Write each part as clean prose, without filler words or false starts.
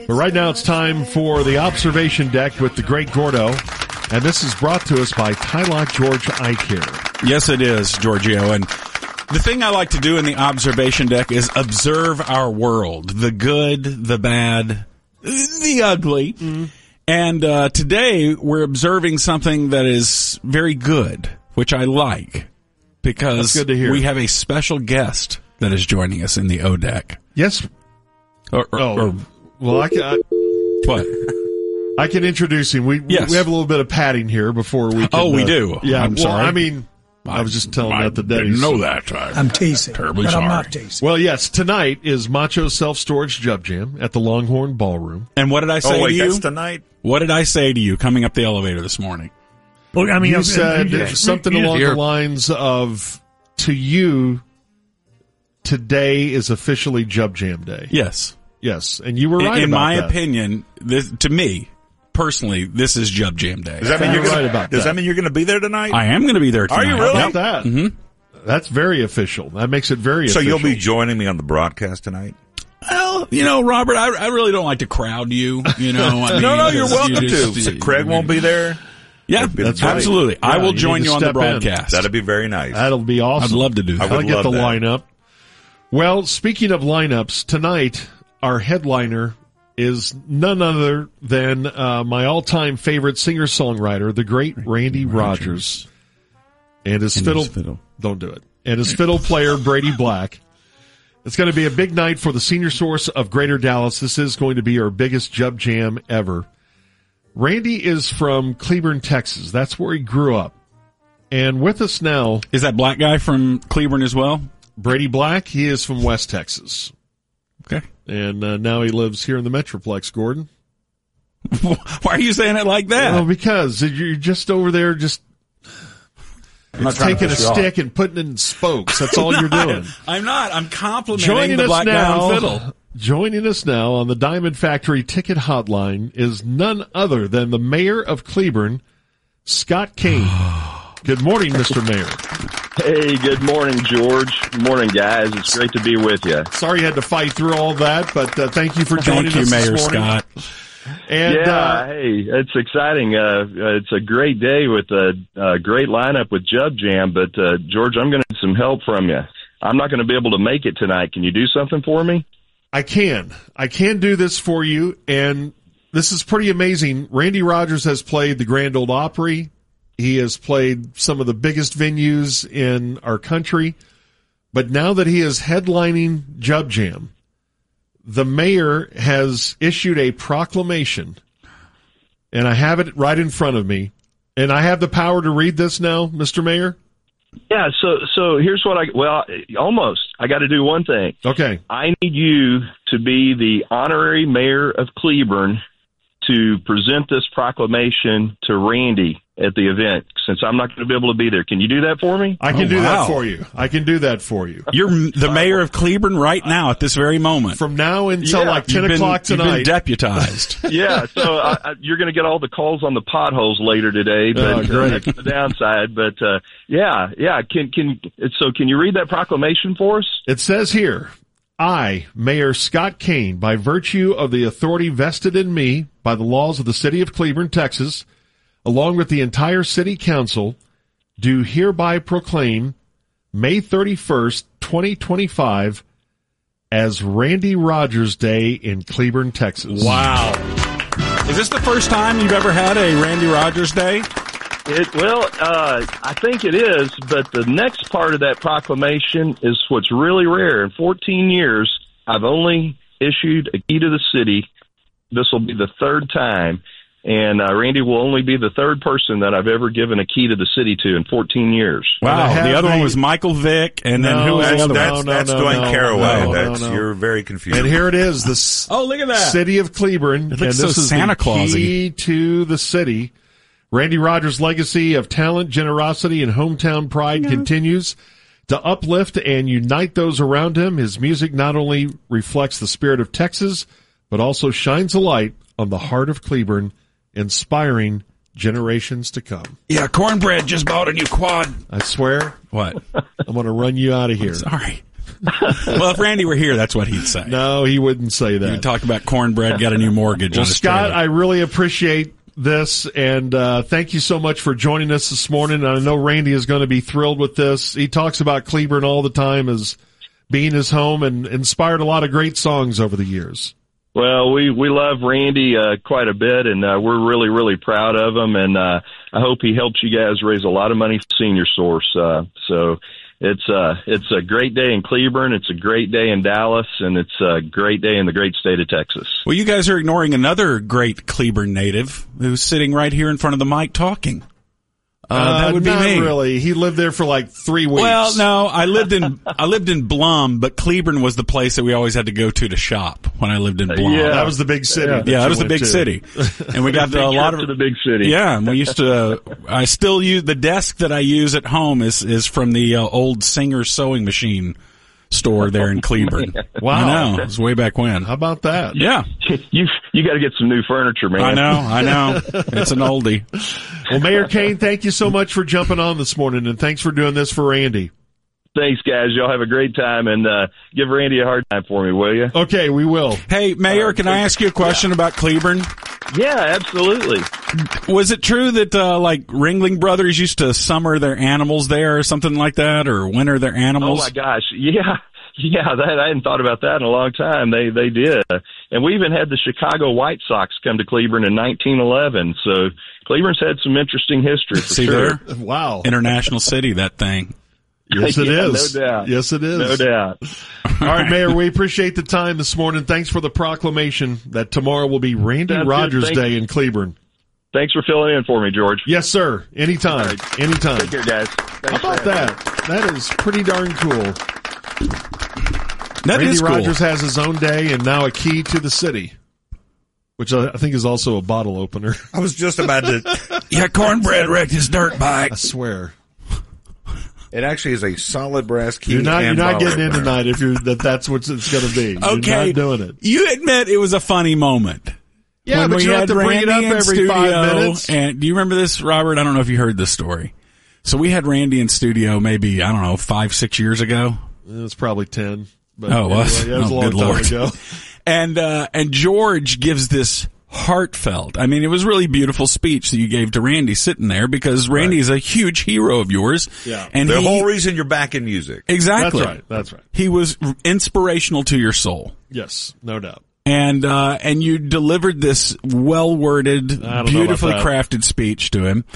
But right now it's time for the observation deck with the great Gordo. And this is brought to us by Tylock George Eye Care. Yes, it is, Giorgio. And the thing I like to do in the observation deck is observe our world. The good, the bad, the ugly. Mm-hmm. And today we're observing something that is very good, which I like. Because That's good to hear. We have a special guest that is joining us in the O deck. Yes. What? I can introduce him. We have a little bit of padding here before we can. Oh, we do? Yeah, I'm sorry. I mean, I was just telling that to Denny. I didn't know that. I'm teasing. Terribly but sorry. I'm not teasing. Well, yes, tonight is Macho Self-Storage Jub Jam at the Longhorn Ballroom. And what did I say to you? That's tonight? What did I say to you coming up the elevator this morning? Well, I mean, You said something along the lines of, to you, today is officially Jub Jam Day. Yes. Yes, and you were right in about my that. opinion, to me, personally, this is Jub Jam Day. Does that mean you're going to be there tonight? I am going to be there tonight. Are you really? How about that? Mm-hmm. That's very official. That makes it very So official. you'll be joining me on the broadcast tonight? Well, Robert, I really don't like to crowd you. I mean, No, you're welcome to. So Craig won't be there? Yeah, That's right. absolutely. Yeah, I will you join need to you on the step in. broadcast. That'd be very nice. That'll be awesome. I'd love to do that. I'll get the that. lineup. Well, speaking of lineups, tonight our headliner is none other than my all-time favorite singer-songwriter, the great Randy Rogers, and his fiddle. Don't do it. And his fiddle player, Brady Black. It's going to be a big night for the Senior Source of Greater Dallas. This is going to be our biggest Jub Jam ever. Randy is from Cleburne, Texas. That's where he grew up. And with us now, is that black guy from Cleburne as well? Brady Black. He is from West Texas. Okay. And now he lives here in the Metroplex, Gordon. Why are you saying it like that? Well, because you're just over there just taking a stick and putting it in spokes. That's all you're doing. I'm not. I'm complimenting the black guy on fiddle. Joining us now on the Diamond Factory Ticket Hotline is none other than the mayor of Cleburne, Scott Kane. Good morning, Mr. Mayor. Hey, good morning, George. Good morning, guys. It's great to be with you. Sorry you had to fight through all that, but thank you for joining us this Mayor morning. Scott. And, hey, it's exciting. It's a great day with a great lineup with Jub Jam, but George, I'm going to need some help from you. I'm not going to be able to make it tonight. Can you do something for me? I can do this for you, and this is pretty amazing. Randy Rogers has played the Grand Ole Opry. He has played some of the biggest venues in our country. But now that he is headlining Jub Jam, the mayor has issued a proclamation, and I have it right in front of me. And I have the power to read this now, Mr. Mayor? Yeah, so here's what almost. I got to do one thing. Okay. I need you to be the honorary mayor of Cleburne to present this proclamation to Randy at the event, since I'm not going to be able to be there. Can you do that for me? I can do that for you. I can do that for you. You're the mayor of Cleburne right now at this very moment. From now until like 10 o'clock tonight. You've been deputized. Yeah, so you're going to get all the calls on the potholes later today, but that's the downside. But Can you read that proclamation for us? It says here, I, Mayor Scott Kane, by virtue of the authority vested in me by the laws of the city of Cleburne, Texas, along with the entire city council, do hereby proclaim May 31st, 2025 as Randy Rogers Day in Cleburne, Texas. Wow. Is this the first time you've ever had a Randy Rogers Day? I think it is, but the next part of that proclamation is what's really rare. In 14 years, I've only issued a key to the city. This will be the third time, and Randy will only be the third person that I've ever given a key to the city to in 14 years. Wow, the other one was Michael Vick, and then who was the other one? That's Dwayne Caraway. You're very confused. And here it is, the look at that. City of Cleburne, It looks and this so is Santa the Claus-y. key to the city. Randy Rogers' legacy of talent, generosity, and hometown pride continues to uplift and unite those around him. His music not only reflects the spirit of Texas, but also shines a light on the heart of Cleburne, inspiring generations to come. Yeah, Cornbread just bought a new quad. I swear, What? I'm going to run you out of here. Sorry. Well, if Randy were here, that's what he'd say. No, he wouldn't say that. He'd talk about cornbread, got a new mortgage on his Scott, trailer. I really appreciate this, and thank you so much for joining us this morning. I know Randy is going to be thrilled with this. He talks about Cleburne all the time as being his home and inspired a lot of great songs over the years. Well, we love Randy quite a bit, and we're really, really proud of him, and I hope he helps you guys raise a lot of money for Senior Source. So it's a great day in Cleburne, it's a great day in Dallas, and it's a great day in the great state of Texas. Well, you guys are ignoring another great Cleburne native who's sitting right here in front of the mic talking. That would be not me. Really. He lived there for like 3 weeks. Well, no, I lived in Blum, but Cleburne was the place that we always had to go to shop when I lived in Blum. Yeah. That was the big city. Yeah, that was the big city. And we got a lot of to the big city. Yeah, and we used to. I still use the desk that I use at home is from the old Singer sewing machine store there in Cleburne. Wow, I know, it was way back when. How about that? Yeah, You got to get some new furniture, man. I know. It's an oldie. Well, Mayor Kane, thank you so much for jumping on this morning, and thanks for doing this for Randy. Thanks, guys. Y'all have a great time, and give Randy a hard time for me, will you? Okay, we will. Hey, Mayor, can I ask you a question about Cleburne? Yeah, absolutely. Was it true that like Ringling Brothers used to summer their animals there or something like that, or winter their animals? Oh my gosh, yeah. That I hadn't thought about that in a long time. They did, and we even had the Chicago White Sox come to Cleburne in 1911. So Cleburne's had some interesting history for See sure. there? Wow. International city, that thing. Yes, it Yeah, is. no doubt. Yes, it is. No doubt. All right, Mayor, we appreciate the time this morning. Thanks for the proclamation that tomorrow will be Randy Sounds good. Rogers Thank Day you. in Cleburne. Thanks for filling in for me, George. Yes, sir. Anytime. All right. Anytime. Take care, guys. How Thanks about for having me. that? That is pretty darn cool. That Randy is cool. Rogers has his own day and now a key to the city, which I think is also a bottle opener. I was just about to. Yeah, cornbread wrecked his dirt bike. I swear. It actually is a solid brass key. You're not and getting bottle in opener. tonight if that's what it's going to be. Okay, You're not doing it. You admit it was a funny moment. Yeah, When but we you don't had have to bring it Randy up in every studio, 5 minutes. And do you remember this, Robert? I don't know if you heard this story. So we had Randy in studio maybe, I don't know, 5-6 years ago. It's probably 10. But Oh, it was? anyway, it was Oh, a long good time Lord. ago. And George gives this heartfelt, I mean, it was really beautiful speech that you gave to Randy sitting there because Randy is a huge hero of yours. Yeah. And The whole reason you're back in music. exactly. That's right. He was inspirational to your soul. Yes, no doubt. And you delivered this well-worded, I don't know beautifully about that. crafted speech to him.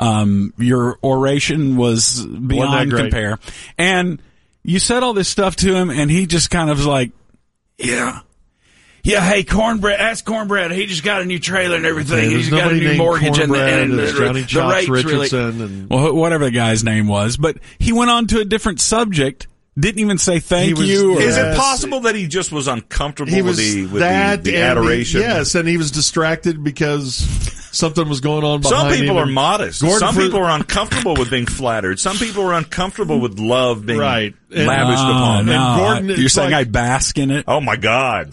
Your oration was beyond great? compare. And you said all this stuff to him, and he just kind of was like, yeah, hey, Cornbread, ask Cornbread. He just got a new trailer and everything. Hey, He's there's got a nobody new named mortgage, and Cornbread. the There's Johnny Chops rate's really... Richardson and Well, whatever the guy's name was. But he went on to a different subject, didn't even say thank you. Or, Is Yes. it possible that he just was uncomfortable he was with the that the and adoration? yes, and he was distracted because something was going on behind Some him. people are modest. Gordon Some Fr- people are uncomfortable with being flattered. Some people are uncomfortable with love being Right. And- lavished upon them. no, Gordon, you're it's saying like- I bask in it? Oh my God.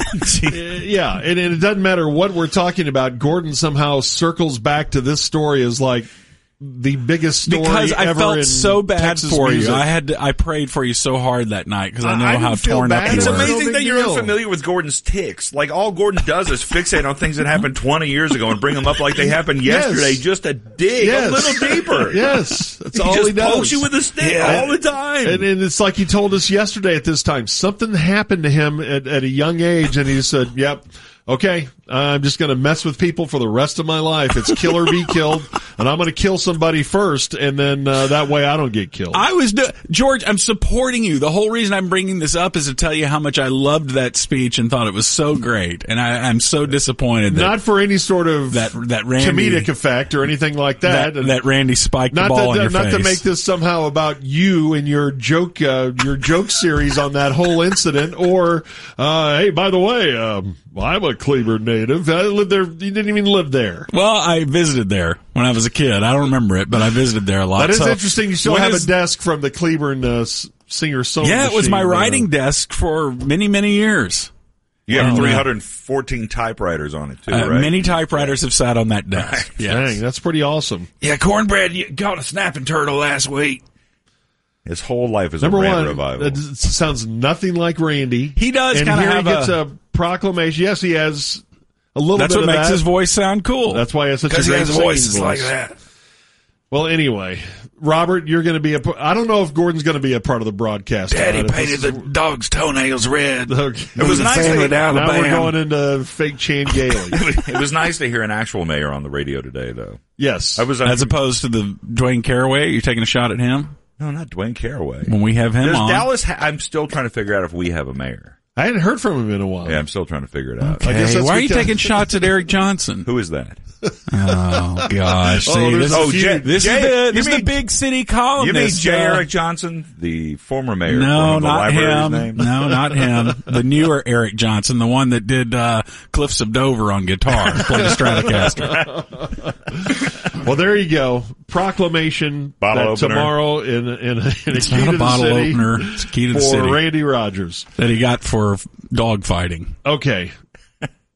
Yeah, and it doesn't matter what we're talking about. Gordon somehow circles back to this story as like the biggest story Because I ever felt in so bad Texas for music. you. I prayed for you so hard that night because I know I didn't how feel torn up bad. you It's were. No amazing big that you're deal. unfamiliar with Gordon's tics. Like, all Gordon does is fixate on things that happened 20 years ago and bring them up like they happened yesterday, just to dig Yes. a little deeper. Yes, that's He all just he does. pokes you with a stick all the time. And it's like he told us yesterday at this time. Something happened to him at a young age, and he said, yep, okay, I'm just going to mess with people for the rest of my life. It's kill or be killed, and I'm going to kill somebody first, and then that way I don't get killed. George, I'm supporting you. The whole reason I'm bringing this up is to tell you how much I loved that speech and thought it was so great. And I'm so disappointed that Not for any sort of that Randy, comedic effect or anything like that. And that Randy spiked the not ball in your not face. to make this somehow about you and your joke series on that whole incident, or hey, by the way, I'm a Cleburne native. I lived there. You didn't even live there. Well, I visited there when I was a kid. I don't remember it, but I visited there a lot. That is So interesting. You still when have is- a desk from the Cleburne singer-songwriter. Yeah, it was my writing desk for many, many years. You have Wow. 314 typewriters on it, too, right? Many typewriters have sat on that desk. Yes. Dang, that's pretty awesome. Yeah, Cornbread, you caught a snapping turtle last week. His whole life is Number a rant one, revival. it sounds nothing like Randy. He does and kind of here have he gets a proclamation. Yes, he has a little That's bit what of makes that. his voice sound cool. That's why he has such a Because he great has singing voices voice. like that. Well, anyway, Robert, you're going to be I don't know if Gordon's going to be a part of the broadcast. Daddy tonight. painted the dog's toenails red. Okay. It was nice to Now we're going into fake Chan Gailey. It was nice to hear an actual mayor on the radio today, though. Yes. I was As opposed to the Dwayne Caraway, you're taking a shot at him no, not Dwayne Caraway. when we have him Does on. Dallas? I'm still trying to figure out if we have a mayor. I hadn't heard from him in a while. Yeah, I'm still trying to figure it out. I guess Hey, that's why are you because- taking shots at Eric Johnson? Who is that? Oh gosh! Oh, See, there's this a is few. Jay- this Jay- is the you this is the mean- big city columnist. You mean J. Eric Johnson, the former mayor? No, of the not library's him. Name? No, not him. The newer Eric Johnson, the one that did Cliffs of Dover on guitar, played the Stratocaster. Well, there you go. Proclamation Bottle that opener. tomorrow in a It's key not to a the bottle city opener. It's a key to the for city Randy Rogers. that he got for dog fighting. Okay.